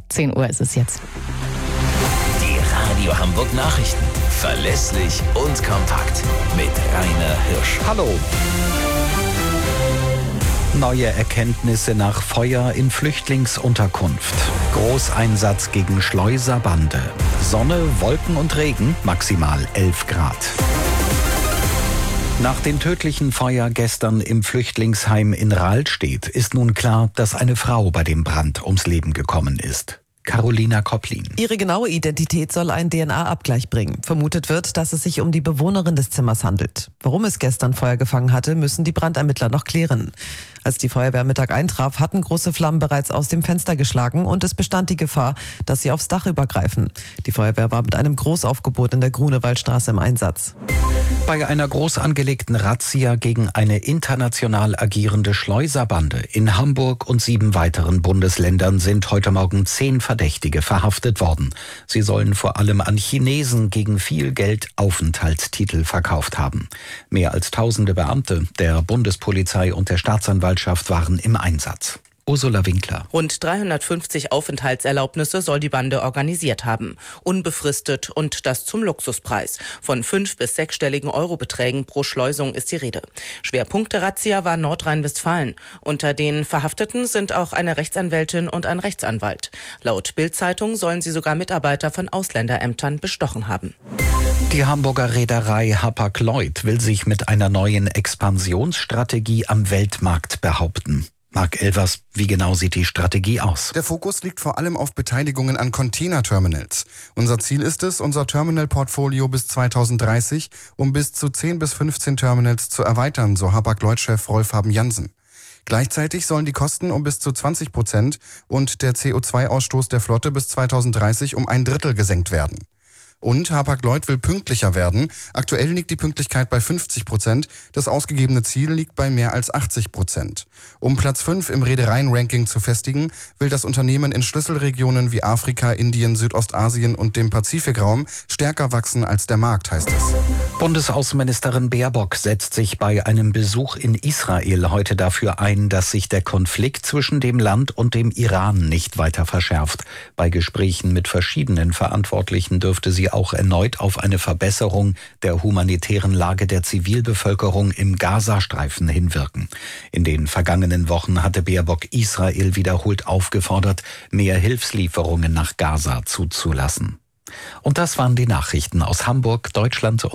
10 Uhr ist es jetzt. Die Radio Hamburg Nachrichten. Verlässlich und kompakt. Mit Rainer Hirsch. Hallo. Neue Erkenntnisse nach Feuer in Flüchtlingsunterkunft. Großeinsatz gegen Schleuserbande. Sonne, Wolken und Regen, maximal 11 Grad. Nach dem tödlichen Feuer gestern im Flüchtlingsheim in Rahlstedt ist nun klar, dass eine Frau bei dem Brand ums Leben gekommen ist. Carolina Kopplin. Ihre genaue Identität soll ein DNA-Abgleich bringen. Vermutet wird, dass es sich um die Bewohnerin des Zimmers handelt. Warum es gestern Feuer gefangen hatte, müssen die Brandermittler noch klären. Als die Feuerwehr Mittag eintraf, hatten große Flammen bereits aus dem Fenster geschlagen und es bestand die Gefahr, dass sie aufs Dach übergreifen. Die Feuerwehr war mit einem Großaufgebot in der Grunewaldstraße im Einsatz. Bei einer groß angelegten Razzia gegen eine international agierende Schleuserbande in Hamburg und 7 weiteren Bundesländern sind heute Morgen 10 Verdächtige verhaftet worden. Sie sollen vor allem an Chinesen gegen viel Geld Aufenthaltstitel verkauft haben. Mehr als 1000 Beamte der Bundespolizei und der Staatsanwaltschaft waren im Einsatz. Ursula Winkler. Rund 350 Aufenthaltserlaubnisse soll die Bande organisiert haben. Unbefristet und das zum Luxuspreis. Von 5- bis 6-stelligen Eurobeträgen pro Schleusung ist die Rede. Schwerpunkt der Razzia war Nordrhein-Westfalen. Unter den Verhafteten sind auch eine Rechtsanwältin und ein Rechtsanwalt. Laut Bild-Zeitung sollen sie sogar Mitarbeiter von Ausländerämtern bestochen haben. Die Hamburger Reederei Hapag-Lloyd will sich mit einer neuen Expansionsstrategie am Weltmarkt behaupten. Marc Elvers, wie genau sieht die Strategie aus? Der Fokus liegt vor allem auf Beteiligungen an Containerterminals. Unser Ziel ist es, unser Terminalportfolio bis 2030 um bis zu 10 bis 15 Terminals zu erweitern, so Hapag-Lloyd-Chef Rolf Haben-Jansen. Gleichzeitig sollen die Kosten um bis zu 20% und der CO2-Ausstoß der Flotte bis 2030 um 1/3 gesenkt werden. Und Hapag-Lloyd will pünktlicher werden. Aktuell liegt die Pünktlichkeit bei 50%. Das ausgegebene Ziel liegt bei mehr als 80%. Um Platz 5 im Reedereien-Ranking zu festigen, will das Unternehmen in Schlüsselregionen wie Afrika, Indien, Südostasien und dem Pazifikraum stärker wachsen als der Markt, heißt es. Bundesaußenministerin Baerbock setzt sich bei einem Besuch in Israel heute dafür ein, dass sich der Konflikt zwischen dem Land und dem Iran nicht weiter verschärft. Bei Gesprächen mit verschiedenen Verantwortlichen dürfte sie auch erneut auf eine Verbesserung der humanitären Lage der Zivilbevölkerung im Gazastreifen hinwirken. In den vergangenen Wochen hatte Baerbock Israel wiederholt aufgefordert, mehr Hilfslieferungen nach Gaza zuzulassen. Und das waren die Nachrichten aus Hamburg, Deutschland